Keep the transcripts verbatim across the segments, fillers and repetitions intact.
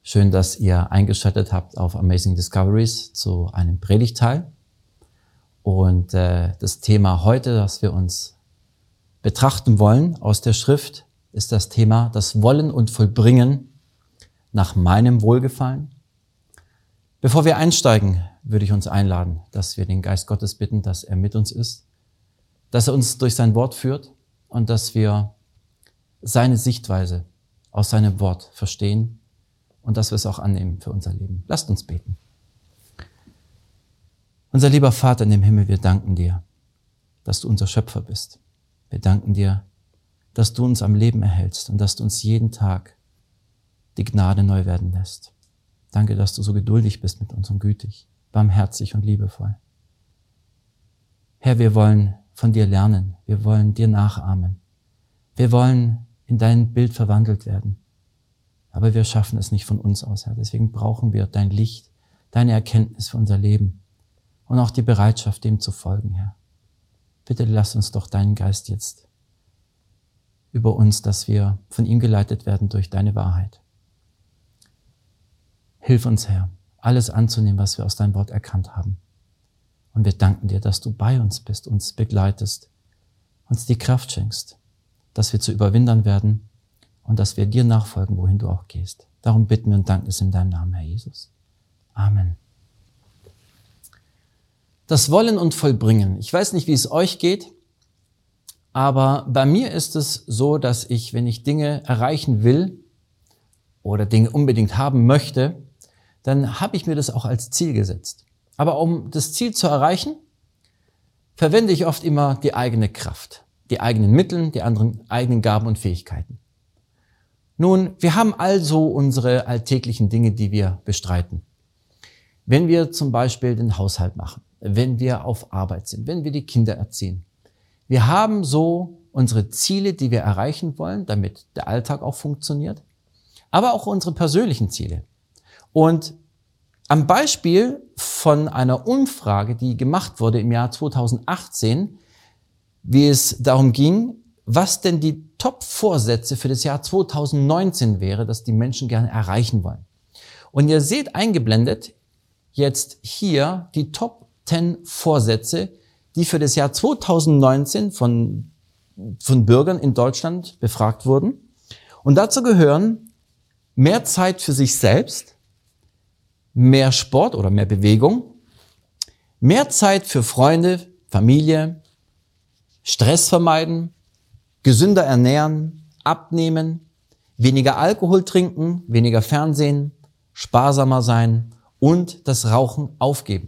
Schön, dass ihr eingeschaltet habt auf Amazing Discoveries zu einem Predigtteil. Und äh, das Thema heute, das wir uns betrachten wollen aus der Schrift, ist das Thema das Wollen und Vollbringen nach meinem Wohlgefallen. Bevor wir einsteigen, würde ich uns einladen, dass wir den Geist Gottes bitten, dass er mit uns ist, dass er uns durch sein Wort führt und dass wir seine Sichtweise aus seinem Wort verstehen und dass wir es auch annehmen für unser Leben. Lasst uns beten. Unser lieber Vater in dem Himmel, wir danken dir, dass du unser Schöpfer bist. Wir danken dir, dass du uns am Leben erhältst und dass du uns jeden Tag die Gnade neu werden lässt. Danke, dass du so geduldig bist mit uns und gütig, barmherzig und liebevoll. Herr, wir wollen von dir lernen. Wir wollen dir nachahmen. Wir wollen in dein Bild verwandelt werden. Aber wir schaffen es nicht von uns aus, Herr. Deswegen brauchen wir dein Licht, deine Erkenntnis für unser Leben und auch die Bereitschaft, dem zu folgen, Herr. Bitte lass uns doch deinen Geist jetzt über uns, dass wir von ihm geleitet werden durch deine Wahrheit. Hilf uns, Herr, alles anzunehmen, was wir aus deinem Wort erkannt haben. Und wir danken dir, dass du bei uns bist, uns begleitest, uns die Kraft schenkst, dass wir zu Überwindern werden und dass wir dir nachfolgen, wohin du auch gehst. Darum bitten wir und danken es in deinem Namen, Herr Jesus. Amen. Das Wollen und Vollbringen. Ich weiß nicht, wie es euch geht, aber bei mir ist es so, dass ich, wenn ich Dinge erreichen will oder Dinge unbedingt haben möchte, dann habe ich mir das auch als Ziel gesetzt. Aber um das Ziel zu erreichen, verwende ich oft immer die eigene Kraft, die eigenen Mittel, die anderen eigenen Gaben und Fähigkeiten. Nun, wir haben also unsere alltäglichen Dinge, die wir bestreiten. Wenn wir zum Beispiel den Haushalt machen, wenn wir auf Arbeit sind, wenn wir die Kinder erziehen. Wir haben so unsere Ziele, die wir erreichen wollen, damit der Alltag auch funktioniert, aber auch unsere persönlichen Ziele. Und am Beispiel von einer Umfrage, die gemacht wurde im Jahr zweitausendachtzehn, wie es darum ging, was denn die Top-Vorsätze für das Jahr zweitausendneunzehn wäre, das die Menschen gerne erreichen wollen. Und ihr seht eingeblendet jetzt hier die Top zehn Vorsätze, die für das Jahr zweitausendneunzehn von, von Bürgern in Deutschland befragt wurden. Und dazu gehören mehr Zeit für sich selbst, mehr Sport oder mehr Bewegung, mehr Zeit für Freunde, Familie, Stress vermeiden, gesünder ernähren, abnehmen, weniger Alkohol trinken, weniger Fernsehen, sparsamer sein und das Rauchen aufgeben.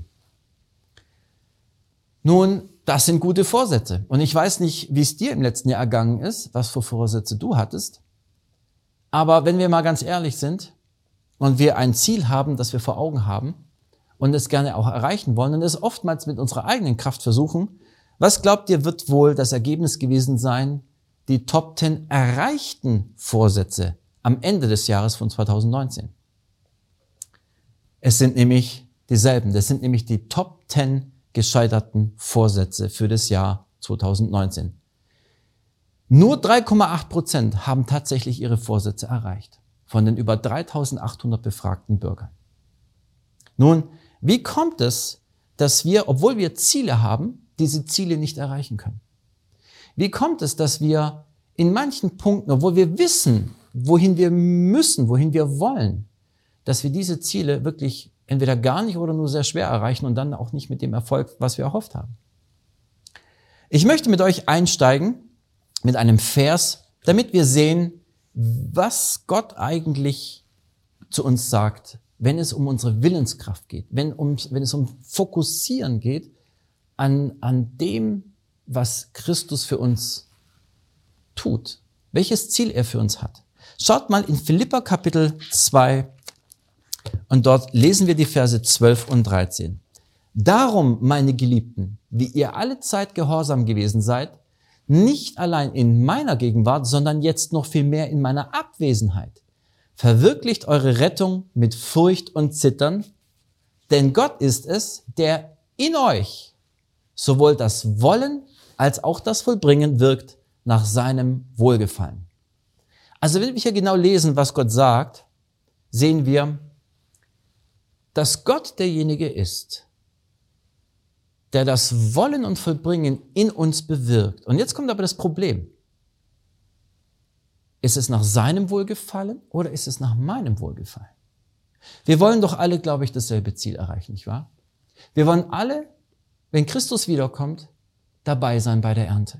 Nun, das sind gute Vorsätze. Und ich weiß nicht, wie es dir im letzten Jahr ergangen ist, was für Vorsätze du hattest. Aber wenn wir mal ganz ehrlich sind und wir ein Ziel haben, das wir vor Augen haben und es gerne auch erreichen wollen und es oftmals mit unserer eigenen Kraft versuchen, was glaubt ihr, wird wohl das Ergebnis gewesen sein, die Top zehn erreichten Vorsätze am Ende des Jahres von zweitausendneunzehn? Es sind nämlich dieselben. Das sind nämlich die Top zehn gescheiterten Vorsätze für das Jahr zweitausendneunzehn. Nur drei Komma acht Prozent haben tatsächlich ihre Vorsätze erreicht, von den über dreitausendachthundert befragten Bürgern. Nun, wie kommt es, dass wir, obwohl wir Ziele haben, diese Ziele nicht erreichen können? Wie kommt es, dass wir in manchen Punkten, obwohl wir wissen, wohin wir müssen, wohin wir wollen, dass wir diese Ziele wirklich entweder gar nicht oder nur sehr schwer erreichen und dann auch nicht mit dem Erfolg, was wir erhofft haben? Ich möchte mit euch einsteigen mit einem Vers, damit wir sehen, was Gott eigentlich zu uns sagt, wenn es um unsere Willenskraft geht, wenn, um, wenn es um Fokussieren geht an, an dem, was Christus für uns tut, welches Ziel er für uns hat. Schaut mal in Philipper Kapitel zwei und dort lesen wir die Verse zwölf und dreizehn. Darum, meine Geliebten, wie ihr alle Zeit gehorsam gewesen seid, nicht allein in meiner Gegenwart, sondern jetzt noch viel mehr in meiner Abwesenheit. Verwirklicht eure Rettung mit Furcht und Zittern, denn Gott ist es, der in euch sowohl das Wollen als auch das Vollbringen wirkt nach seinem Wohlgefallen. Also wenn wir hier genau lesen, was Gott sagt, sehen wir, dass Gott derjenige ist, der das Wollen und Vollbringen in uns bewirkt. Und jetzt kommt aber das Problem. Ist es nach seinem Wohlgefallen oder ist es nach meinem Wohlgefallen? Wir wollen doch alle, glaube ich, dasselbe Ziel erreichen, nicht wahr? Wir wollen alle, wenn Christus wiederkommt, dabei sein bei der Ernte.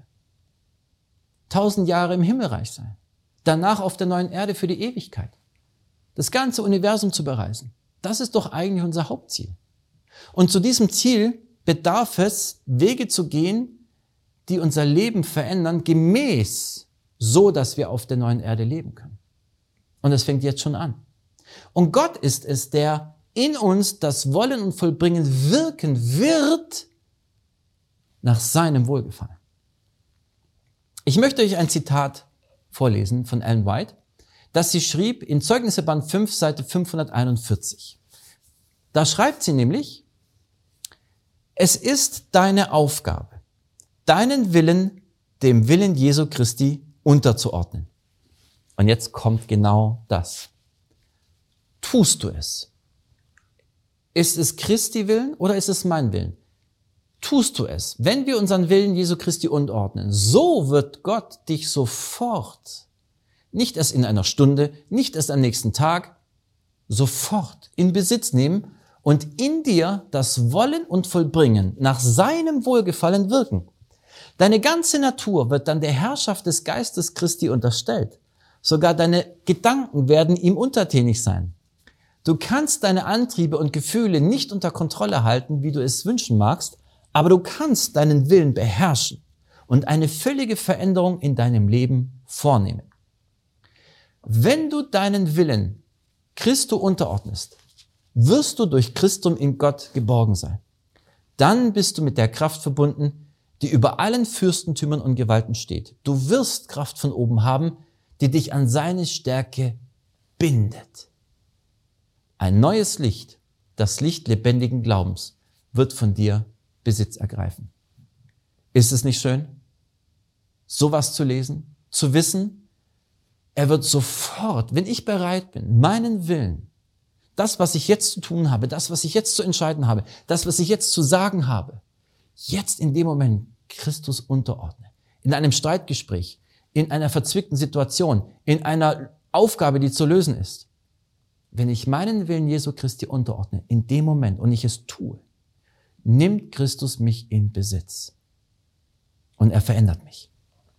Tausend Jahre im Himmelreich sein. Danach auf der neuen Erde für die Ewigkeit. Das ganze Universum zu bereisen. Das ist doch eigentlich unser Hauptziel. Und zu diesem Ziel bedarf es, Wege zu gehen, die unser Leben verändern, gemäß so, dass wir auf der neuen Erde leben können. Und das fängt jetzt schon an. Und Gott ist es, der in uns das Wollen und Vollbringen wirken wird nach seinem Wohlgefallen. Ich möchte euch ein Zitat vorlesen von Ellen White, das sie schrieb in Zeugnisseband fünf, Seite fünfhunderteinundvierzig. Da schreibt sie nämlich: Es ist deine Aufgabe, deinen Willen dem Willen Jesu Christi unterzuordnen. Und jetzt kommt genau das. Tust du es? Ist es Christi Willen oder ist es mein Willen? Tust du es? Wenn wir unseren Willen Jesu Christi unterordnen, so wird Gott dich sofort, nicht erst in einer Stunde, nicht erst am nächsten Tag, sofort in Besitz nehmen und in dir das Wollen und Vollbringen nach seinem Wohlgefallen wirken. Deine ganze Natur wird dann der Herrschaft des Geistes Christi unterstellt. Sogar deine Gedanken werden ihm untertänig sein. Du kannst deine Antriebe und Gefühle nicht unter Kontrolle halten, wie du es wünschen magst, aber du kannst deinen Willen beherrschen und eine völlige Veränderung in deinem Leben vornehmen. Wenn du deinen Willen Christo unterordnest, wirst du durch Christum in Gott geborgen sein. Dann bist du mit der Kraft verbunden, die über allen Fürstentümern und Gewalten steht. Du wirst Kraft von oben haben, die dich an seine Stärke bindet. Ein neues Licht, das Licht lebendigen Glaubens, wird von dir Besitz ergreifen. Ist es nicht schön, sowas zu lesen, zu wissen, er wird sofort, wenn ich bereit bin, meinen Willen, das, was ich jetzt zu tun habe, das, was ich jetzt zu entscheiden habe, das, was ich jetzt zu sagen habe, jetzt in dem Moment Christus unterordne. In einem Streitgespräch, in einer verzwickten Situation, in einer Aufgabe, die zu lösen ist. Wenn ich meinen Willen Jesu Christi unterordne, in dem Moment, und ich es tue, nimmt Christus mich in Besitz. Und er verändert mich.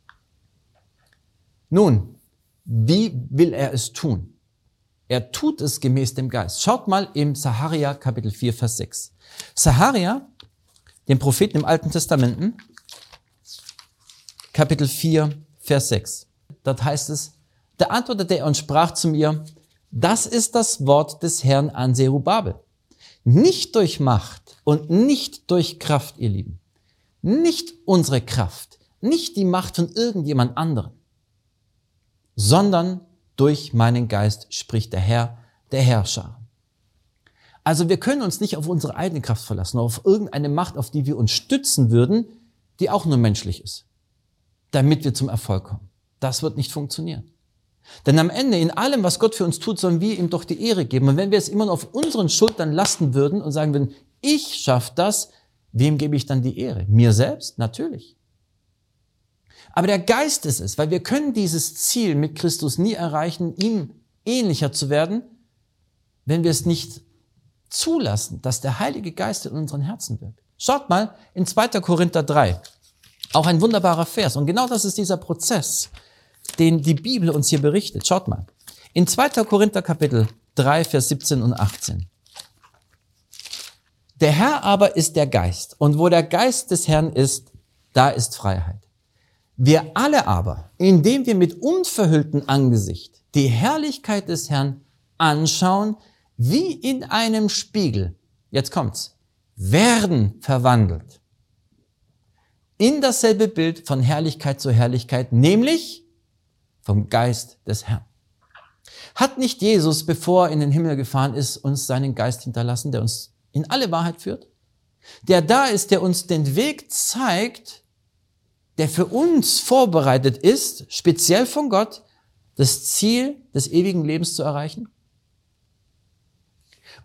Nun, wie will er es tun? Er tut es gemäß dem Geist. Schaut mal im Sacharja Kapitel vier, Vers sechs. Sacharja, dem Propheten im Alten Testament, Kapitel vier, Vers sechs. Dort heißt es: Da antwortete er und sprach zu mir: Das ist das Wort des Herrn an Zerubabel. Nicht durch Macht und nicht durch Kraft, ihr Lieben. Nicht unsere Kraft, nicht die Macht von irgendjemand anderem, sondern durch meinen Geist, spricht der Herr, der Herrscher. Also wir können uns nicht auf unsere eigene Kraft verlassen, auf irgendeine Macht, auf die wir uns stützen würden, die auch nur menschlich ist, damit wir zum Erfolg kommen. Das wird nicht funktionieren. Denn am Ende, in allem, was Gott für uns tut, sollen wir ihm doch die Ehre geben. Und wenn wir es immer nur auf unseren Schultern lasten würden und sagen würden, ich schaffe das, wem gebe ich dann die Ehre? Mir selbst? Natürlich. Aber der Geist ist es, weil wir können dieses Ziel mit Christus nie erreichen, ihm ähnlicher zu werden, wenn wir es nicht zulassen, dass der Heilige Geist in unseren Herzen wirkt. Schaut mal in zweiter Korinther drei. Auch ein wunderbarer Vers. Und genau das ist dieser Prozess, den die Bibel uns hier berichtet. Schaut mal. In zweiter Korinther Kapitel drei, Vers siebzehn und achtzehn. Der Herr aber ist der Geist. Und wo der Geist des Herrn ist, da ist Freiheit. Wir alle aber, indem wir mit unverhülltem Angesicht die Herrlichkeit des Herrn anschauen, wie in einem Spiegel, jetzt kommt's, werden verwandelt in dasselbe Bild von Herrlichkeit zu Herrlichkeit, nämlich vom Geist des Herrn. Hat nicht Jesus, bevor er in den Himmel gefahren ist, uns seinen Geist hinterlassen, der uns in alle Wahrheit führt? Der da ist, der uns den Weg zeigt, der für uns vorbereitet ist, speziell von Gott, das Ziel des ewigen Lebens zu erreichen?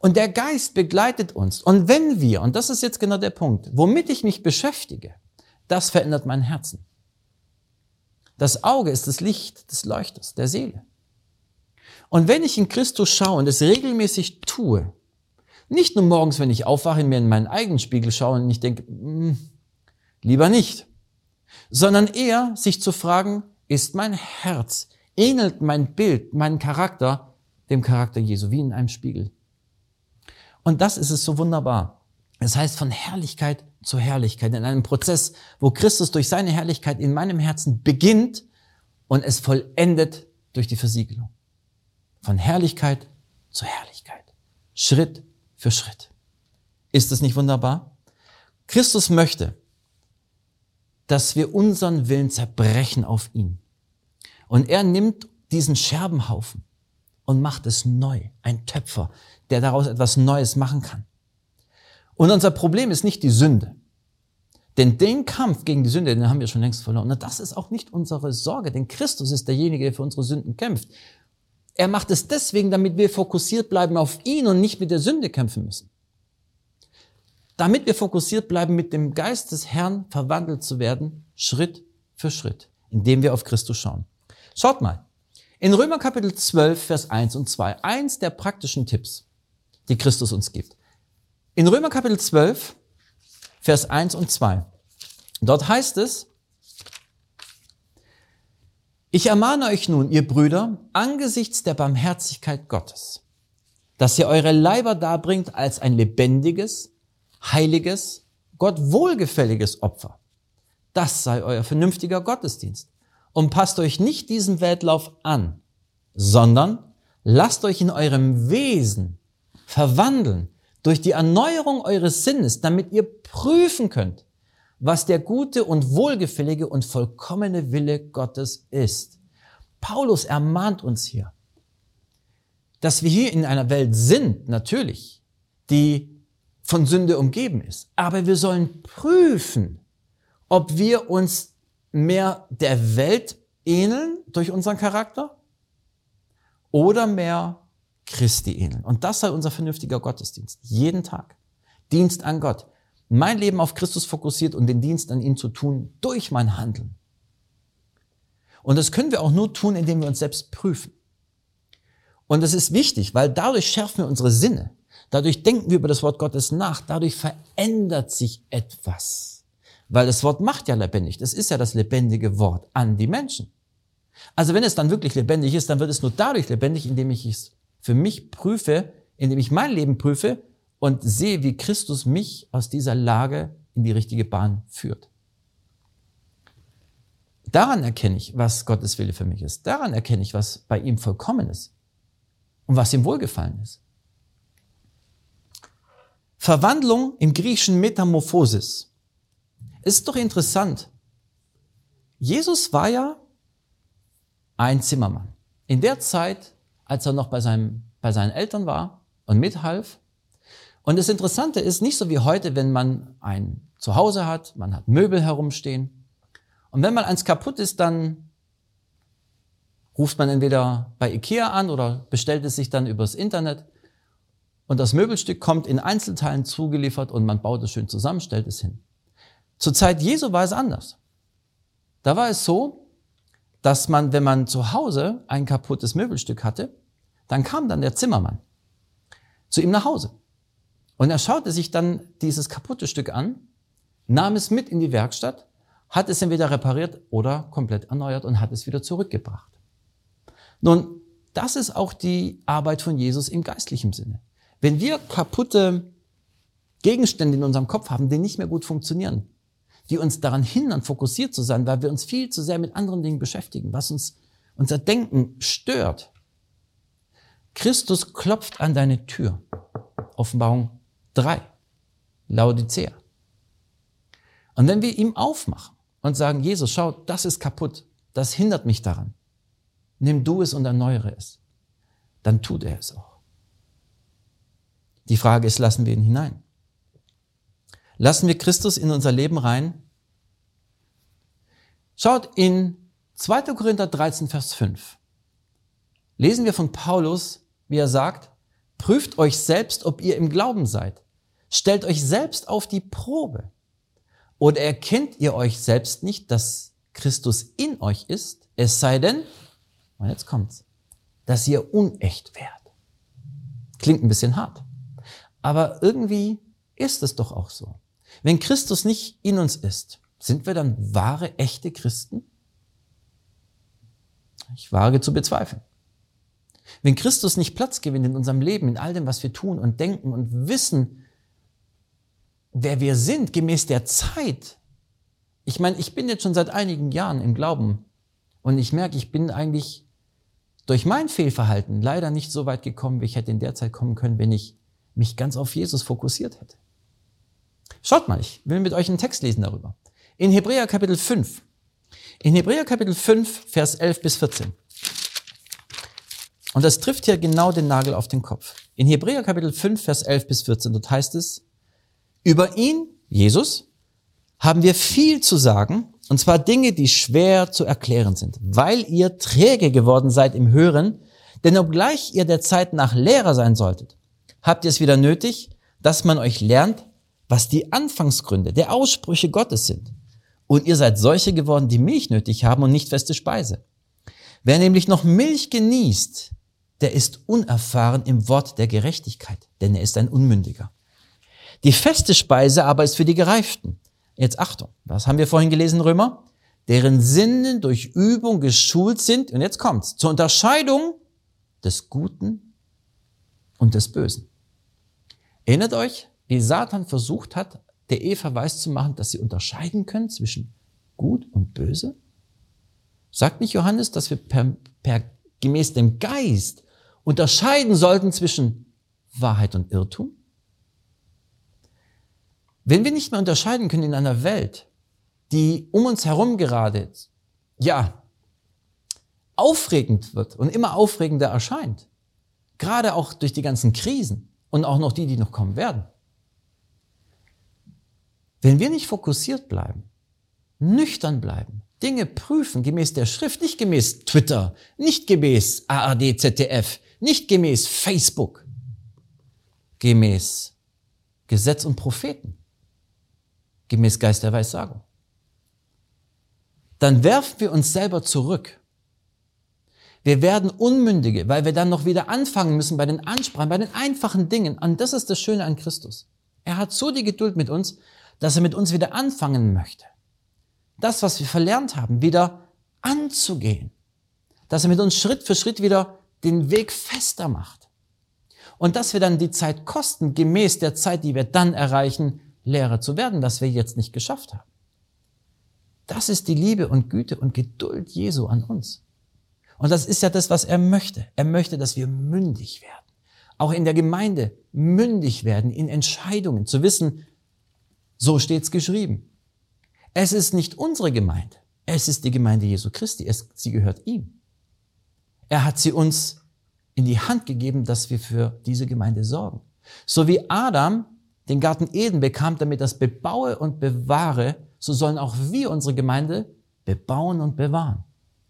Und der Geist begleitet uns. Und wenn wir, und das ist jetzt genau der Punkt, womit ich mich beschäftige, das verändert mein Herzen. Das Auge ist das Licht des Leuchters, der Seele. Und wenn ich in Christus schaue und es regelmäßig tue, nicht nur morgens, wenn ich aufwache, mir in meinen eigenen Spiegel schaue und ich denke, mh, lieber nicht, sondern eher sich zu fragen, ist mein Herz, ähnelt mein Bild, mein Charakter dem Charakter Jesu, wie in einem Spiegel. Und das ist es so wunderbar. Das heißt, von Herrlichkeit zu Herrlichkeit, in einem Prozess, wo Christus durch seine Herrlichkeit in meinem Herzen beginnt und es vollendet durch die Versiegelung. Von Herrlichkeit zu Herrlichkeit. Schritt für Schritt. Ist es nicht wunderbar? Christus möchte, dass wir unseren Willen zerbrechen auf ihn. Und er nimmt diesen Scherbenhaufen und macht es neu. Ein Töpfer, der daraus etwas Neues machen kann. Und unser Problem ist nicht die Sünde. Denn den Kampf gegen die Sünde, den haben wir schon längst verloren. Und das ist auch nicht unsere Sorge, denn Christus ist derjenige, der für unsere Sünden kämpft. Er macht es deswegen, damit wir fokussiert bleiben auf ihn und nicht mit der Sünde kämpfen müssen. Damit wir fokussiert bleiben, mit dem Geist des Herrn verwandelt zu werden, Schritt für Schritt, indem wir auf Christus schauen. Schaut mal, in Römer Kapitel zwölf, Vers eins und zwei, eins der praktischen Tipps, die Christus uns gibt. In Römer Kapitel zwölf, Vers eins und zwei, dort heißt es, ich ermahne euch nun, ihr Brüder, angesichts der Barmherzigkeit Gottes, dass ihr eure Leiber darbringt als ein lebendiges, heiliges, Gott wohlgefälliges Opfer. Das sei euer vernünftiger Gottesdienst. Und passt euch nicht diesem Weltlauf an, sondern lasst euch in eurem Wesen verwandeln durch die Erneuerung eures Sinnes, damit ihr prüfen könnt, was der gute und wohlgefällige und vollkommene Wille Gottes ist. Paulus ermahnt uns hier, dass wir hier in einer Welt sind, natürlich, die von Sünde umgeben ist. Aber wir sollen prüfen, ob wir uns mehr der Welt ähneln durch unseren Charakter oder mehr Christi ähneln. Und das sei unser vernünftiger Gottesdienst. Jeden Tag. Dienst an Gott. Mein Leben auf Christus fokussiert und den Dienst an ihn zu tun durch mein Handeln. Und das können wir auch nur tun, indem wir uns selbst prüfen. Und das ist wichtig, weil dadurch schärfen wir unsere Sinne. Dadurch denken wir über das Wort Gottes nach. Dadurch verändert sich etwas. Weil das Wort macht ja lebendig. Das ist ja das lebendige Wort an die Menschen. Also wenn es dann wirklich lebendig ist, dann wird es nur dadurch lebendig, indem ich es für mich prüfe, indem ich mein Leben prüfe und sehe, wie Christus mich aus dieser Lage in die richtige Bahn führt. Daran erkenne ich, was Gottes Wille für mich ist. Daran erkenne ich, was bei ihm vollkommen ist und was ihm wohlgefallen ist. Verwandlung im Griechischen Metamorphosis. Ist doch interessant. Jesus war ja ein Zimmermann. In der Zeit, als er noch bei, seinem, bei seinen Eltern war und mithalf. Und das Interessante ist, nicht so wie heute, wenn man ein Zuhause hat, man hat Möbel herumstehen. Und wenn mal eins kaputt ist, dann ruft man entweder bei Ikea an oder bestellt es sich dann übers Internet. Und das Möbelstück kommt in Einzelteilen zugeliefert und man baut es schön zusammen, stellt es hin. Zur Zeit Jesu war es anders. Da war es so, dass man, wenn man zu Hause ein kaputtes Möbelstück hatte, dann kam dann der Zimmermann zu ihm nach Hause. Und er schaute sich dann dieses kaputte Stück an, nahm es mit in die Werkstatt, hat es entweder repariert oder komplett erneuert und hat es wieder zurückgebracht. Nun, das ist auch die Arbeit von Jesus im geistlichen Sinne. Wenn wir kaputte Gegenstände in unserem Kopf haben, die nicht mehr gut funktionieren, die uns daran hindern, fokussiert zu sein, weil wir uns viel zu sehr mit anderen Dingen beschäftigen, was uns unser Denken stört. Christus klopft an deine Tür. Offenbarung drei. Laodicea. Und wenn wir ihm aufmachen und sagen, Jesus, schau, das ist kaputt, das hindert mich daran, nimm du es und erneuere es, dann tut er es auch. Die Frage ist, lassen wir ihn hinein? Lassen wir Christus in unser Leben rein? Schaut, in zweiter Korinther dreizehn, Vers fünf lesen wir von Paulus, wie er sagt, Prüft euch selbst, ob ihr im Glauben seid. Stellt euch selbst auf die Probe. Oder erkennt ihr euch selbst nicht, dass Christus in euch ist, es sei denn, und jetzt kommt's, dass ihr unecht wärt. Klingt ein bisschen hart. Aber irgendwie ist es doch auch so. Wenn Christus nicht in uns ist, sind wir dann wahre, echte Christen? Ich wage zu bezweifeln. Wenn Christus nicht Platz gewinnt in unserem Leben, in all dem, was wir tun und denken und wissen, wer wir sind, gemäß der Zeit. Ich meine, ich bin jetzt schon seit einigen Jahren im Glauben und ich merke, ich bin eigentlich durch mein Fehlverhalten leider nicht so weit gekommen, wie ich hätte in der Zeit kommen können, wenn ich mich ganz auf Jesus fokussiert hätte. Schaut mal, ich will mit euch einen Text lesen darüber. In Hebräer Kapitel fünf. In Hebräer Kapitel fünf, Vers elf bis vierzehn. Und das trifft hier genau den Nagel auf den Kopf. In Hebräer Kapitel fünf, Vers elf bis vierzehn, dort heißt es, über ihn, Jesus, haben wir viel zu sagen, und zwar Dinge, die schwer zu erklären sind, weil ihr träge geworden seid im Hören, denn obgleich ihr der Zeit nach Lehrer sein solltet, habt ihr es wieder nötig, dass man euch lernt, was die Anfangsgründe der Aussprüche Gottes sind. Und ihr seid solche geworden, die Milch nötig haben und nicht feste Speise. Wer nämlich noch Milch genießt, der ist unerfahren im Wort der Gerechtigkeit, denn er ist ein Unmündiger. Die feste Speise aber ist für die Gereiften. Jetzt Achtung, was haben wir vorhin gelesen, Römer? Deren Sinnen durch Übung geschult sind, und jetzt kommt's, zur Unterscheidung des Guten und des Bösen. Erinnert euch, wie Satan versucht hat, der Eva weiszumachen, dass sie unterscheiden können zwischen Gut und Böse? Sagt nicht Johannes, dass wir per, per, gemäß dem Geist unterscheiden sollten zwischen Wahrheit und Irrtum? Wenn wir nicht mehr unterscheiden können in einer Welt, die um uns herum gerade, ja, aufregend wird und immer aufregender erscheint, gerade auch durch die ganzen Krisen und auch noch die, die noch kommen werden. Wenn wir nicht fokussiert bleiben, nüchtern bleiben, Dinge prüfen gemäß der Schrift, nicht gemäß Twitter, nicht gemäß A R D, Z D F, nicht gemäß Facebook, gemäß Gesetz und Propheten, gemäß Geist der Weissagung, dann werfen wir uns selber zurück. Wir werden Unmündige, weil wir dann noch wieder anfangen müssen bei den Ansprachen, bei den einfachen Dingen. Und das ist das Schöne an Christus. Er hat so die Geduld mit uns, dass er mit uns wieder anfangen möchte. Das, was wir verlernt haben, wieder anzugehen. Dass er mit uns Schritt für Schritt wieder den Weg fester macht. Und dass wir dann die Zeit kosten, gemäß der Zeit, die wir dann erreichen, Lehrer zu werden, was wir jetzt nicht geschafft haben. Das ist die Liebe und Güte und Geduld Jesu an uns. Und das ist ja das, was er möchte. Er möchte, dass wir mündig werden. Auch in der Gemeinde mündig werden, in Entscheidungen, zu wissen, so steht's geschrieben. Es ist nicht unsere Gemeinde. Es ist die Gemeinde Jesu Christi. Es, sie gehört ihm. Er hat sie uns in die Hand gegeben, dass wir für diese Gemeinde sorgen. So wie Adam den Garten Eden bekam, damit das bebaue und bewahre, so sollen auch wir unsere Gemeinde bebauen und bewahren.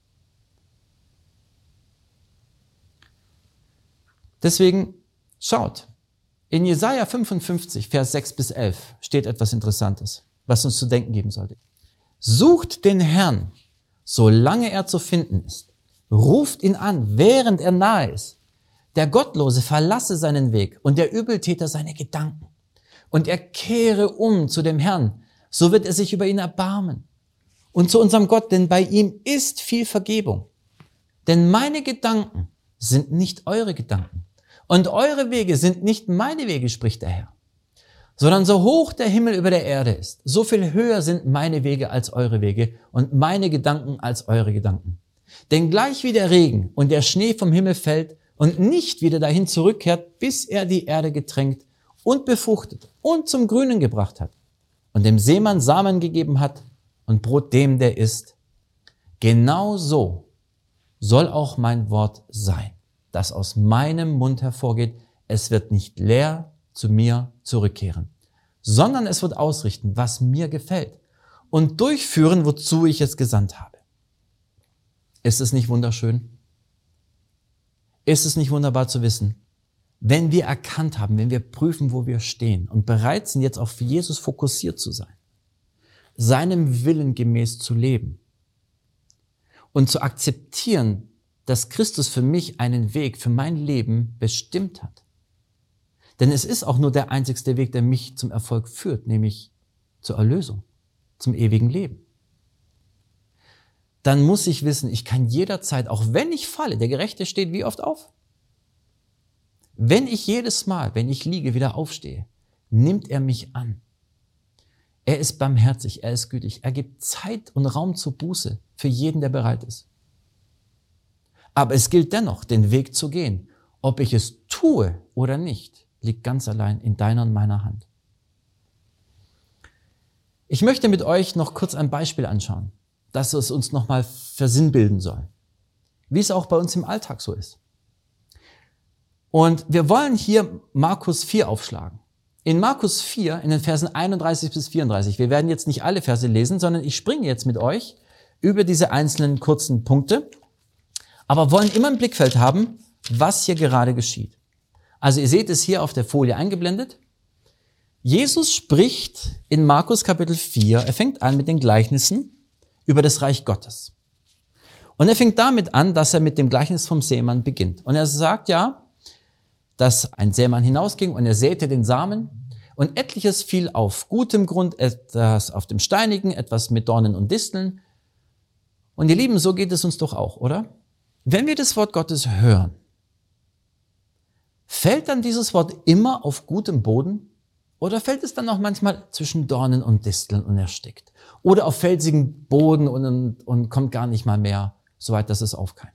Deswegen schaut, in Jesaja fünfundfünfzig, Vers sechs bis elf steht etwas Interessantes, was uns zu denken geben sollte. Sucht den Herrn, solange er zu finden ist. Ruft ihn an, während er nahe ist. Der Gottlose verlasse seinen Weg und der Übeltäter seine Gedanken. Und er kehre um zu dem Herrn, so wird er sich über ihn erbarmen. Und zu unserem Gott, denn bei ihm ist viel Vergebung. Denn meine Gedanken sind nicht eure Gedanken. Und eure Wege sind nicht meine Wege, spricht der Herr. Sondern so hoch der Himmel über der Erde ist, so viel höher sind meine Wege als eure Wege und meine Gedanken als eure Gedanken. Denn gleich wie der Regen und der Schnee vom Himmel fällt und nicht wieder dahin zurückkehrt, bis er die Erde getränkt und befruchtet und zum Grünen gebracht hat und dem Seemann Samen gegeben hat und Brot dem, der isst. Genau so soll auch mein Wort sein, das aus meinem Mund hervorgeht. Es wird nicht leer zu mir zurückkehren, sondern es wird ausrichten, was mir gefällt und durchführen, wozu ich es gesandt habe. Ist es nicht wunderschön? Ist es nicht wunderbar zu wissen, wenn wir erkannt haben, wenn wir prüfen, wo wir stehen und bereit sind, jetzt auf Jesus fokussiert zu sein, seinem Willen gemäß zu leben und zu akzeptieren, dass Christus für mich einen Weg, für mein Leben bestimmt hat. Denn es ist auch nur der einzigste Weg, der mich zum Erfolg führt, nämlich zur Erlösung, zum ewigen Leben. Dann muss ich wissen, ich kann jederzeit, auch wenn ich falle, der Gerechte steht wie oft auf? Wenn ich jedes Mal, wenn ich liege, wieder aufstehe, nimmt er mich an. Er ist barmherzig, er ist gütig, er gibt Zeit und Raum zur Buße für jeden, der bereit ist. Aber es gilt dennoch, den Weg zu gehen. Ob ich es tue oder nicht, liegt ganz allein in deiner und meiner Hand. Ich möchte mit euch noch kurz ein Beispiel anschauen, dass es uns nochmal versinnbilden soll, wie es auch bei uns im Alltag so ist. Und wir wollen hier Markus vier aufschlagen. In Markus vier, in den Versen einunddreißig bis vierunddreißig, wir werden jetzt nicht alle Verse lesen, sondern ich springe jetzt mit euch über diese einzelnen kurzen Punkte, aber wollen immer im Blickfeld haben, was hier gerade geschieht. Also ihr seht es hier auf der Folie eingeblendet. Jesus spricht in Markus Kapitel vier, er fängt an mit den Gleichnissen über das Reich Gottes. Und er fängt damit an, dass er mit dem Gleichnis vom Sämann beginnt. Und er sagt ja, dass ein Sämann hinausging und er säte den Samen und etliches fiel auf gutem Grund, etwas auf dem Steinigen, etwas mit Dornen und Disteln. Und ihr Lieben, so geht es uns doch auch, oder? Wenn wir das Wort Gottes hören, fällt dann dieses Wort immer auf gutem Boden oder fällt es dann auch manchmal zwischen Dornen und Disteln und erstickt? Oder auf felsigen Boden und, und kommt gar nicht mal mehr so weit, dass es aufkeimt?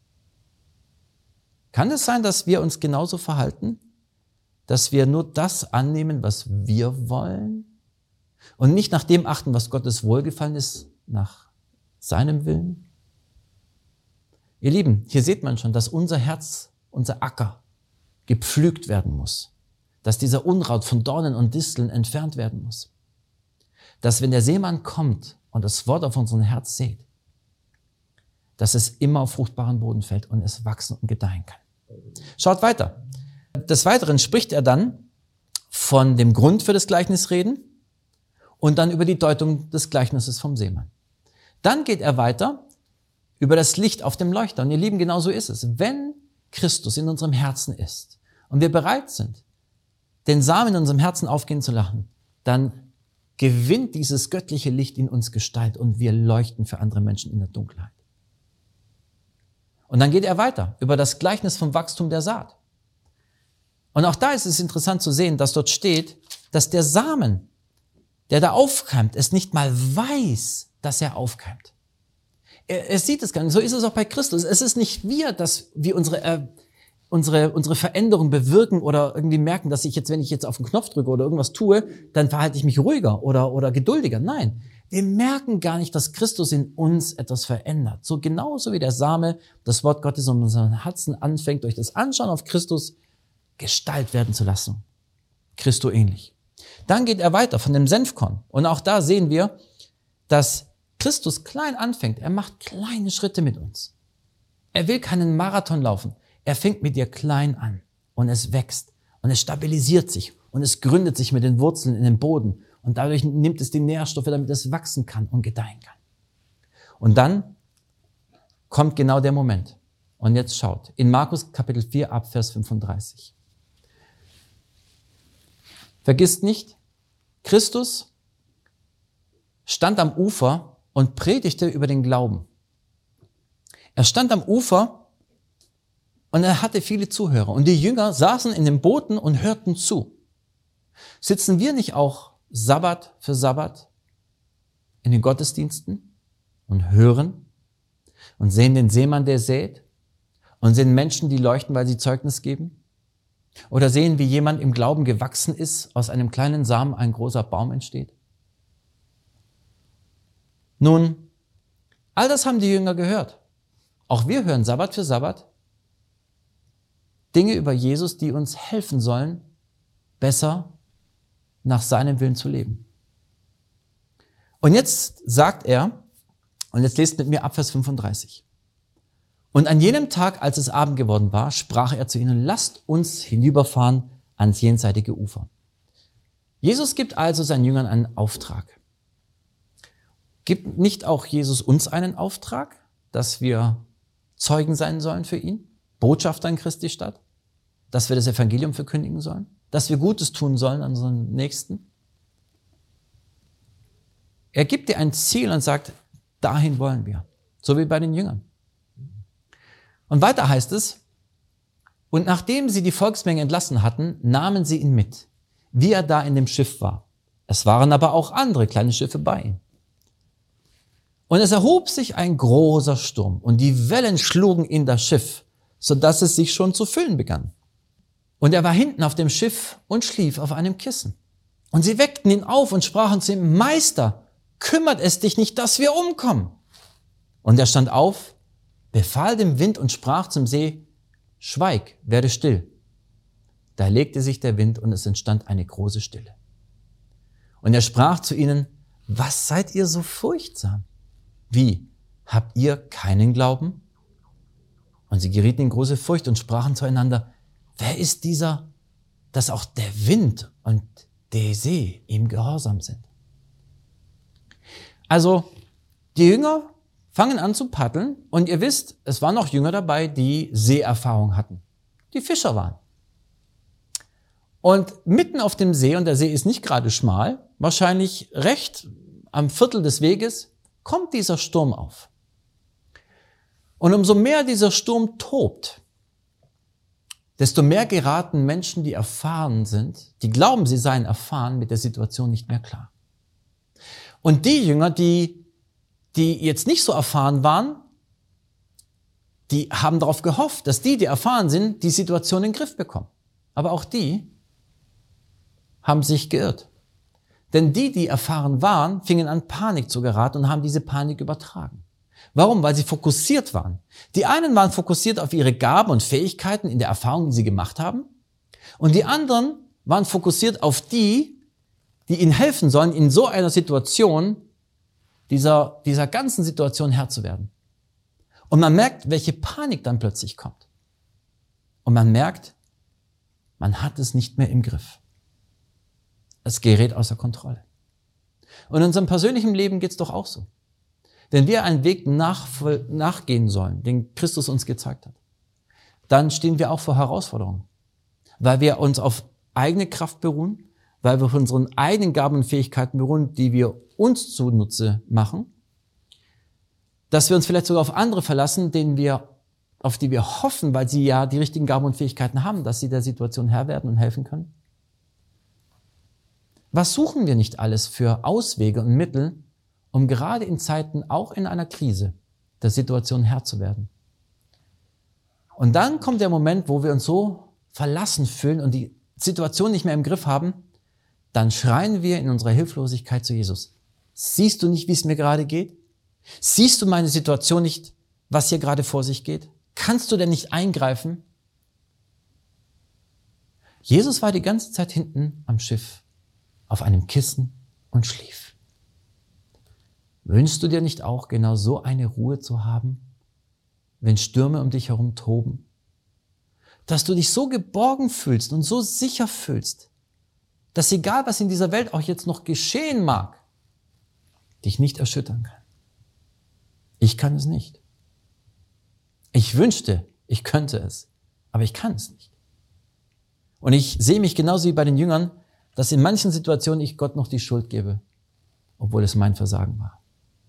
Kann es sein, dass wir uns genauso verhalten, dass wir nur das annehmen, was wir wollen und nicht nach dem achten, was Gottes Wohlgefallen ist, nach seinem Willen? Ihr Lieben, hier sieht man schon, dass unser Herz, unser Acker gepflügt werden muss, dass dieser Unkraut von Dornen und Disteln entfernt werden muss, dass wenn der Sämann kommt und das Wort auf unseren Herz sät, dass es immer auf fruchtbaren Boden fällt und es wachsen und gedeihen kann. Schaut weiter. Des Weiteren spricht er dann von dem Grund für das Gleichnisreden und dann über die Deutung des Gleichnisses vom Sämann. Dann geht er weiter über das Licht auf dem Leuchter. Und ihr Lieben, genau so ist es. Wenn Christus in unserem Herzen ist und wir bereit sind, den Samen in unserem Herzen aufgehen zu lassen, dann gewinnt dieses göttliche Licht in uns Gestalt und wir leuchten für andere Menschen in der Dunkelheit. Und dann geht er weiter über das Gleichnis vom Wachstum der Saat. Und auch da ist es interessant zu sehen, dass dort steht, dass der Samen, der da aufkeimt, es nicht mal weiß, dass er aufkeimt. Er, er sieht es gar nicht. So ist es auch bei Christus. Es ist nicht wir, dass wir unsere, äh, unsere, unsere Veränderung bewirken oder irgendwie merken, dass ich jetzt, wenn ich jetzt auf den Knopf drücke oder irgendwas tue, dann verhalte ich mich ruhiger oder, oder geduldiger. Nein. Wir merken gar nicht, dass Christus in uns etwas verändert. So genauso wie der Same, das Wort Gottes in unseren Herzen anfängt, durch das Anschauen auf Christus Gestalt werden zu lassen. Christo ähnlich. Dann geht er weiter von dem Senfkorn. Und auch da sehen wir, dass Christus klein anfängt. Er macht kleine Schritte mit uns. Er will keinen Marathon laufen. Er fängt mit dir klein an. Und es wächst. Und es stabilisiert sich. Und es gründet sich mit den Wurzeln in den Boden. Und dadurch nimmt es die Nährstoffe, damit es wachsen kann und gedeihen kann. Und dann kommt genau der Moment. Und jetzt schaut, in Markus Kapitel vier ab Vers fünfunddreißig. Vergisst nicht, Christus stand am Ufer und predigte über den Glauben. Er stand am Ufer und er hatte viele Zuhörer. Und die Jünger saßen in den Booten und hörten zu. Sitzen wir nicht auch Sabbat für Sabbat in den Gottesdiensten und hören und sehen den Sämann, der sät und sehen Menschen, die leuchten, weil sie Zeugnis geben? Oder sehen, wie jemand im Glauben gewachsen ist, aus einem kleinen Samen ein großer Baum entsteht? Nun, all das haben die Jünger gehört. Auch wir hören Sabbat für Sabbat Dinge über Jesus, die uns helfen sollen, besser nach seinem Willen zu leben. Und jetzt sagt er, und jetzt lest mit mir ab Vers fünfunddreißig. Und an jenem Tag, als es Abend geworden war, sprach er zu ihnen, lasst uns hinüberfahren ans jenseitige Ufer. Jesus gibt also seinen Jüngern einen Auftrag. Gibt nicht auch Jesus uns einen Auftrag, dass wir Zeugen sein sollen für ihn, Botschafter in Christi Stadt, dass wir das Evangelium verkündigen sollen, dass wir Gutes tun sollen an unseren Nächsten? Er gibt dir ein Ziel und sagt, dahin wollen wir, so wie bei den Jüngern. Und weiter heißt es, und nachdem sie die Volksmenge entlassen hatten, nahmen sie ihn mit, wie er da in dem Schiff war. Es waren aber auch andere kleine Schiffe bei ihm. Und es erhob sich ein großer Sturm und die Wellen schlugen in das Schiff, sodass es sich schon zu füllen begann. Und er war hinten auf dem Schiff und schlief auf einem Kissen. Und sie weckten ihn auf und sprachen zu ihm, Meister, kümmert es dich nicht, dass wir umkommen? Und er stand auf, befahl dem Wind und sprach zum See, schweig, werde still. Da legte sich der Wind und es entstand eine große Stille. Und er sprach zu ihnen, was seid ihr so furchtsam? Wie, habt ihr keinen Glauben? Und sie gerieten in große Furcht und sprachen zueinander, wer ist dieser, dass auch der Wind und der See ihm gehorsam sind? Also, die Jünger fangen an zu paddeln und ihr wisst, es waren auch Jünger dabei, die Seeerfahrung hatten, die Fischer waren. Und mitten auf dem See, und der See ist nicht gerade schmal, wahrscheinlich recht am Viertel des Weges, kommt dieser Sturm auf. Und umso mehr dieser Sturm tobt, desto mehr geraten Menschen, die erfahren sind, die glauben, sie seien erfahren, mit der Situation nicht mehr klar. Und die Jünger, die die jetzt nicht so erfahren waren, die haben darauf gehofft, dass die, die erfahren sind, die Situation in den Griff bekommen. Aber auch die haben sich geirrt. Denn die, die erfahren waren, fingen an, Panik zu geraten und haben diese Panik übertragen. Warum? Weil sie fokussiert waren. Die einen waren fokussiert auf ihre Gaben und Fähigkeiten in der Erfahrung, die sie gemacht haben. Und die anderen waren fokussiert auf die, die ihnen helfen sollen, in so einer Situation, dieser, dieser ganzen Situation Herr zu werden. Und man merkt, welche Panik dann plötzlich kommt. Und man merkt, man hat es nicht mehr im Griff. Es gerät außer Kontrolle. Und in unserem persönlichen Leben geht es doch auch so. Wenn wir einen Weg nach, nachgehen sollen, den Christus uns gezeigt hat, dann stehen wir auch vor Herausforderungen. Weil wir uns auf eigene Kraft beruhen, weil wir auf unseren eigenen Gaben und Fähigkeiten beruhen, die wir uns zunutze machen, dass wir uns vielleicht sogar auf andere verlassen, denen wir, auf die wir hoffen, weil sie ja die richtigen Gaben und Fähigkeiten haben, dass sie der Situation Herr werden und helfen können. Was suchen wir nicht alles für Auswege und Mittel, um gerade in Zeiten, auch in einer Krise, der Situation Herr zu werden? Und dann kommt der Moment, wo wir uns so verlassen fühlen und die Situation nicht mehr im Griff haben, dann schreien wir in unserer Hilflosigkeit zu Jesus. Siehst du nicht, wie es mir gerade geht? Siehst du meine Situation nicht, was hier gerade vor sich geht? Kannst du denn nicht eingreifen? Jesus war die ganze Zeit hinten am Schiff, auf einem Kissen und schlief. Wünschst du dir nicht auch genau so eine Ruhe zu haben, wenn Stürme um dich herum toben? Dass du dich so geborgen fühlst und so sicher fühlst, dass egal, was in dieser Welt auch jetzt noch geschehen mag, dich nicht erschüttern kann. Ich kann es nicht. Ich wünschte, ich könnte es, aber ich kann es nicht. Und ich sehe mich genauso wie bei den Jüngern, dass in manchen Situationen ich Gott noch die Schuld gebe, obwohl es mein Versagen war.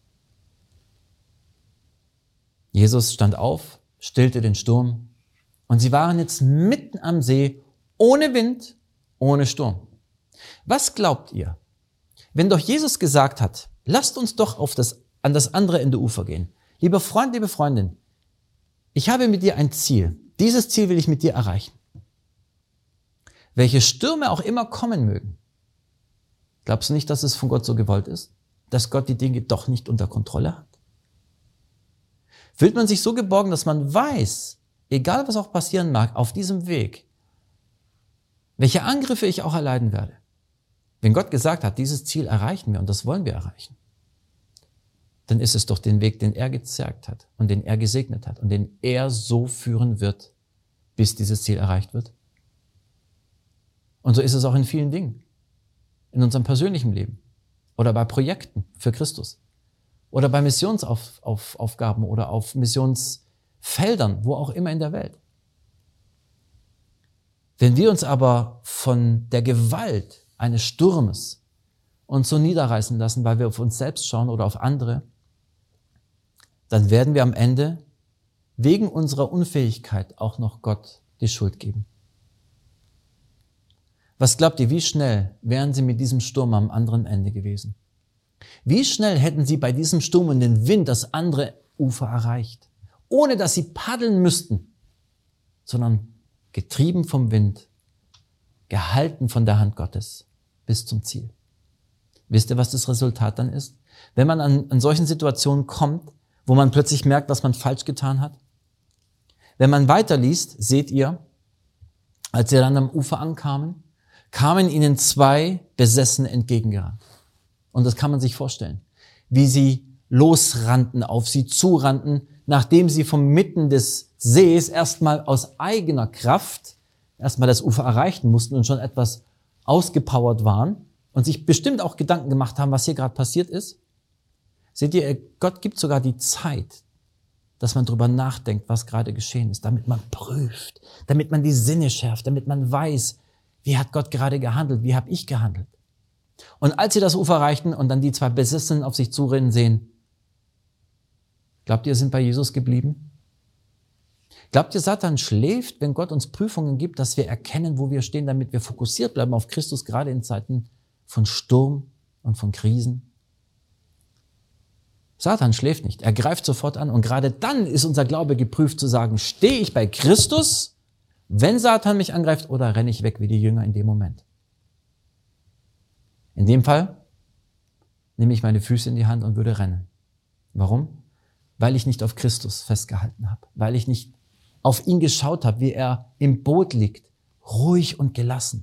Jesus stand auf, stillte den Sturm und sie waren jetzt mitten am See, ohne Wind, ohne Sturm. Was glaubt ihr, wenn doch Jesus gesagt hat, lasst uns doch auf das, an das andere Ende Ufer gehen. Lieber Freund, liebe Freundin, ich habe mit dir ein Ziel. Dieses Ziel will ich mit dir erreichen. Welche Stürme auch immer kommen mögen. Glaubst du nicht, dass es von Gott so gewollt ist? Dass Gott die Dinge doch nicht unter Kontrolle hat? Fühlt man sich so geborgen, dass man weiß, egal was auch passieren mag, auf diesem Weg, welche Angriffe ich auch erleiden werde. Wenn Gott gesagt hat, dieses Ziel erreichen wir und das wollen wir erreichen, dann ist es doch den Weg, den er gezeigt hat und den er gesegnet hat und den er so führen wird, bis dieses Ziel erreicht wird. Und so ist es auch in vielen Dingen. In unserem persönlichen Leben oder bei Projekten für Christus oder bei Missionsaufgaben oder auf Missionsfeldern, wo auch immer in der Welt. Wenn wir uns aber von der Gewalt eines Sturmes uns so niederreißen lassen, weil wir auf uns selbst schauen oder auf andere, dann werden wir am Ende wegen unserer Unfähigkeit auch noch Gott die Schuld geben. Was glaubt ihr, wie schnell wären sie mit diesem Sturm am anderen Ende gewesen? Wie schnell hätten sie bei diesem Sturm und dem Wind das andere Ufer erreicht, ohne dass sie paddeln müssten, sondern getrieben vom Wind, gehalten von der Hand Gottes bis zum Ziel. Wisst ihr, was das Resultat dann ist? Wenn man an, an solchen Situationen kommt, wo man plötzlich merkt, was man falsch getan hat. Wenn man weiterliest, seht ihr, als sie dann am Ufer ankamen, kamen ihnen zwei Besessene entgegengerannt. Und das kann man sich vorstellen, wie sie losrannten, auf sie zurannten, nachdem sie vom Mitten des Sees erstmal aus eigener Kraft erstmal das Ufer erreichen mussten und schon etwas ausgepowert waren und sich bestimmt auch Gedanken gemacht haben, was hier gerade passiert ist. Seht ihr, Gott gibt sogar die Zeit, dass man drüber nachdenkt, was gerade geschehen ist, damit man prüft, damit man die Sinne schärft, damit man weiß, wie hat Gott gerade gehandelt, wie habe ich gehandelt. Und als sie das Ufer erreichten und dann die zwei Besessenen auf sich zurennen sehen, glaubt ihr, sind bei Jesus geblieben? Glaubt ihr, Satan schläft, wenn Gott uns Prüfungen gibt, dass wir erkennen, wo wir stehen, damit wir fokussiert bleiben auf Christus, gerade in Zeiten von Sturm und von Krisen? Satan schläft nicht. Er greift sofort an und gerade dann ist unser Glaube geprüft zu sagen, stehe ich bei Christus, wenn Satan mich angreift, oder renne ich weg wie die Jünger in dem Moment? In dem Fall nehme ich meine Füße in die Hand und würde rennen. Warum? Weil ich nicht auf Christus festgehalten habe, weil ich nicht auf ihn geschaut habe, wie er im Boot liegt, ruhig und gelassen.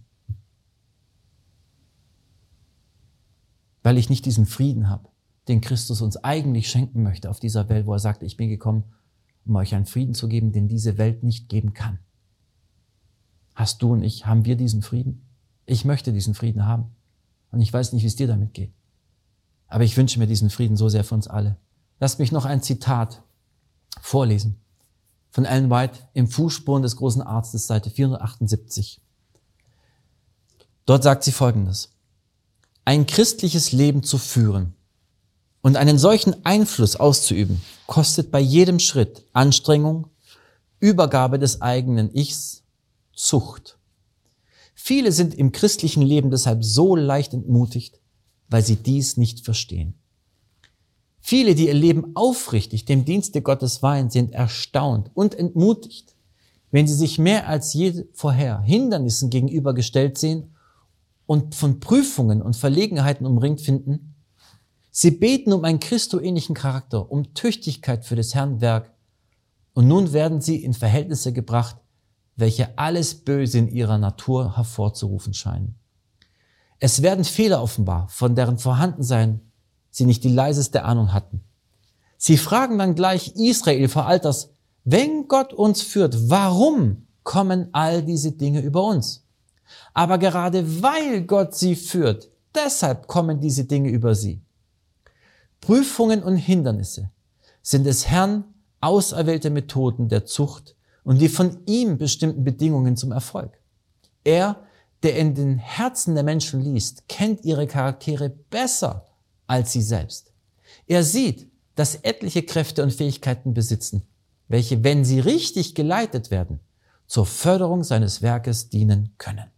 Weil ich nicht diesen Frieden habe, den Christus uns eigentlich schenken möchte auf dieser Welt, wo er sagt, ich bin gekommen, um euch einen Frieden zu geben, den diese Welt nicht geben kann. Hast du und ich, haben wir diesen Frieden? Ich möchte diesen Frieden haben. Und ich weiß nicht, wie es dir damit geht. Aber ich wünsche mir diesen Frieden so sehr für uns alle. Lasst mich noch ein Zitat vorlesen von Ellen White im Fußspuren des großen Arztes, Seite vierhundertachtundsiebzig. Dort sagt sie Folgendes: Ein christliches Leben zu führen und einen solchen Einfluss auszuüben, kostet bei jedem Schritt Anstrengung, Übergabe des eigenen Ichs, Zucht. Viele sind im christlichen Leben deshalb so leicht entmutigt, weil sie dies nicht verstehen. Viele, die ihr Leben aufrichtig dem Dienste Gottes weihen, sind erstaunt und entmutigt, wenn sie sich mehr als je vorher Hindernissen gegenübergestellt sehen und von Prüfungen und Verlegenheiten umringt finden. Sie beten um einen Christo-ähnlichen Charakter, um Tüchtigkeit für des Herrn Werk, und nun werden sie in Verhältnisse gebracht, welche alles Böse in ihrer Natur hervorzurufen scheinen. Es werden Fehler offenbar, von deren Vorhandensein sie nicht die leiseste Ahnung hatten. Sie fragen dann gleich Israel vor Alters, wenn Gott uns führt, warum kommen all diese Dinge über uns? Aber gerade weil Gott sie führt, deshalb kommen diese Dinge über sie. Prüfungen und Hindernisse sind des Herrn auserwählte Methoden der Zucht und die von ihm bestimmten Bedingungen zum Erfolg. Er, der in den Herzen der Menschen liest, kennt ihre Charaktere besser als sie selbst. Er sieht, dass etliche Kräfte und Fähigkeiten besitzen, welche, wenn sie richtig geleitet werden, zur Förderung seines Werkes dienen können.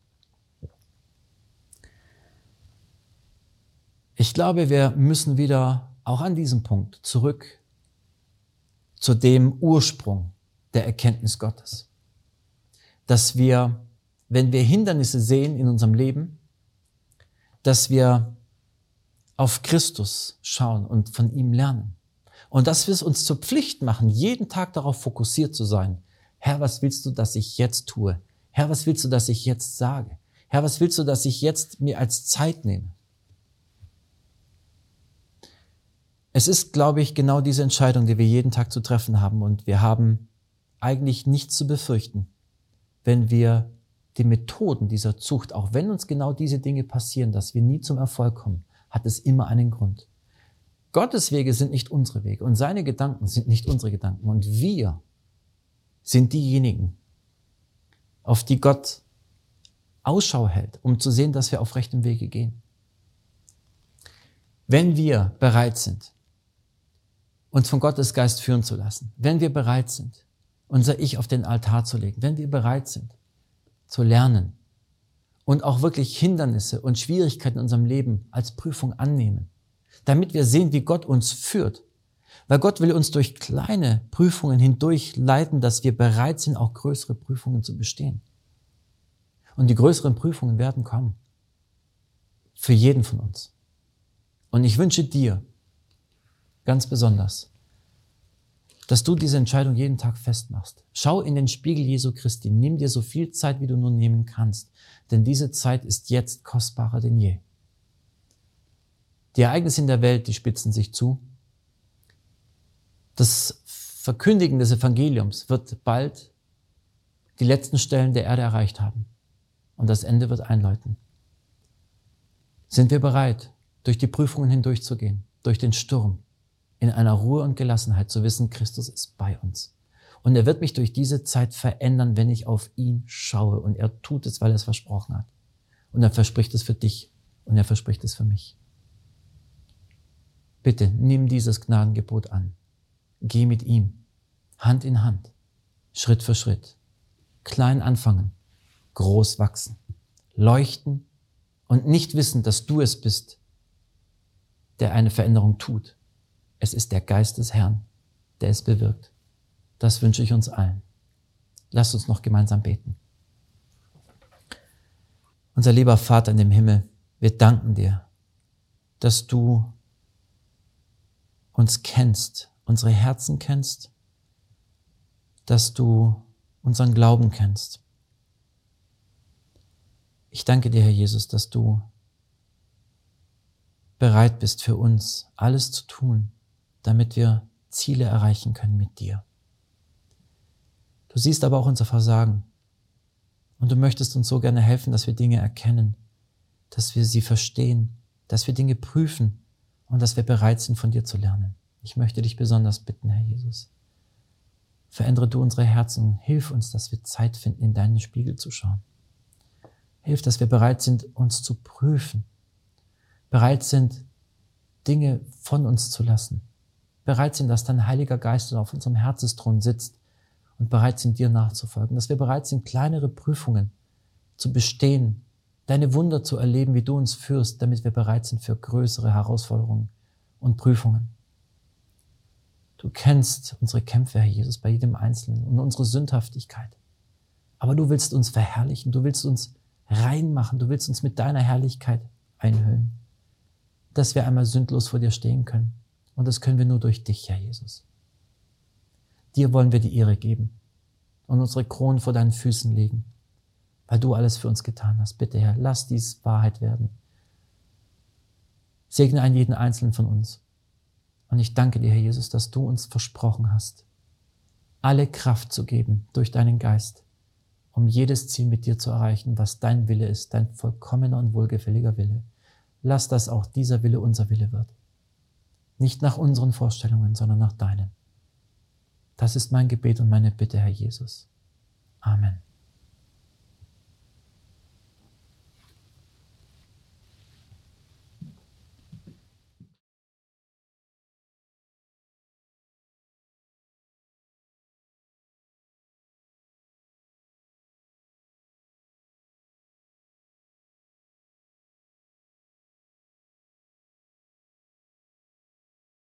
Ich glaube, wir müssen wieder auch an diesem Punkt zurück zu dem Ursprung der Erkenntnis Gottes. Dass wir, wenn wir Hindernisse sehen in unserem Leben, dass wir auf Christus schauen und von ihm lernen. Und dass wir es uns zur Pflicht machen, jeden Tag darauf fokussiert zu sein. Herr, was willst du, dass ich jetzt tue? Herr, was willst du, dass ich jetzt sage? Herr, was willst du, dass ich jetzt mir als Zeit nehme? Es ist, glaube ich, genau diese Entscheidung, die wir jeden Tag zu treffen haben. Und wir haben eigentlich nichts zu befürchten, wenn wir die Methoden dieser Zucht, auch wenn uns genau diese Dinge passieren, dass wir nie zum Erfolg kommen, hat es immer einen Grund. Gottes Wege sind nicht unsere Wege und seine Gedanken sind nicht unsere Gedanken. Und wir sind diejenigen, auf die Gott Ausschau hält, um zu sehen, dass wir auf rechtem Wege gehen. Wenn wir bereit sind, uns von Gottes Geist führen zu lassen, wenn wir bereit sind, unser Ich auf den Altar zu legen, wenn wir bereit sind, zu lernen und auch wirklich Hindernisse und Schwierigkeiten in unserem Leben als Prüfung annehmen, damit wir sehen, wie Gott uns führt. Weil Gott will uns durch kleine Prüfungen hindurch leiten, dass wir bereit sind, auch größere Prüfungen zu bestehen. Und die größeren Prüfungen werden kommen. Für jeden von uns. Und ich wünsche dir ganz besonders, dass du diese Entscheidung jeden Tag festmachst. Schau in den Spiegel Jesu Christi. Nimm dir so viel Zeit, wie du nur nehmen kannst. Denn diese Zeit ist jetzt kostbarer denn je. Die Ereignisse in der Welt, die spitzen sich zu. Das Verkündigen des Evangeliums wird bald die letzten Stellen der Erde erreicht haben. Und das Ende wird einläuten. Sind wir bereit, durch die Prüfungen hindurchzugehen, durch den Sturm, in einer Ruhe und Gelassenheit zu wissen, Christus ist bei uns. Und er wird mich durch diese Zeit verändern, wenn ich auf ihn schaue. Und er tut es, weil er es versprochen hat. Und er verspricht es für dich und er verspricht es für mich. Bitte nimm dieses Gnadengebot an. Geh mit ihm, Hand in Hand, Schritt für Schritt. Klein anfangen, groß wachsen, leuchten und nicht wissen, dass du es bist, der eine Veränderung tut. Es ist der Geist des Herrn, der es bewirkt. Das wünsche ich uns allen. Lasst uns noch gemeinsam beten. Unser lieber Vater in dem Himmel, wir danken dir, dass du uns kennst, unsere Herzen kennst, dass du unseren Glauben kennst. Ich danke dir, Herr Jesus, dass du bereit bist für uns, alles zu tun, damit wir Ziele erreichen können mit dir. Du siehst aber auch unser Versagen und du möchtest uns so gerne helfen, dass wir Dinge erkennen, dass wir sie verstehen, dass wir Dinge prüfen und dass wir bereit sind, von dir zu lernen. Ich möchte dich besonders bitten, Herr Jesus. Verändere du unsere Herzen, hilf uns, dass wir Zeit finden, in deinen Spiegel zu schauen. Hilf, dass wir bereit sind, uns zu prüfen, bereit sind, Dinge von uns zu lassen, bereit sind, dass dein Heiliger Geist auf unserem Herzensthron sitzt und bereit sind, dir nachzufolgen, dass wir bereit sind, kleinere Prüfungen zu bestehen, deine Wunder zu erleben, wie du uns führst, damit wir bereit sind für größere Herausforderungen und Prüfungen. Du kennst unsere Kämpfe, Herr Jesus, bei jedem Einzelnen und unsere Sündhaftigkeit. Aber du willst uns verherrlichen, du willst uns reinmachen, du willst uns mit deiner Herrlichkeit einhüllen, dass wir einmal sündlos vor dir stehen können. Und das können wir nur durch dich, Herr Jesus. Dir wollen wir die Ehre geben und unsere Kronen vor deinen Füßen legen, weil du alles für uns getan hast. Bitte, Herr, lass dies Wahrheit werden. Segne einen jeden Einzelnen von uns. Und ich danke dir, Herr Jesus, dass du uns versprochen hast, alle Kraft zu geben durch deinen Geist, um jedes Ziel mit dir zu erreichen, was dein Wille ist, dein vollkommener und wohlgefälliger Wille. Lass, dass auch dieser Wille unser Wille wird. Nicht nach unseren Vorstellungen, sondern nach deinen. Das ist mein Gebet und meine Bitte, Herr Jesus. Amen.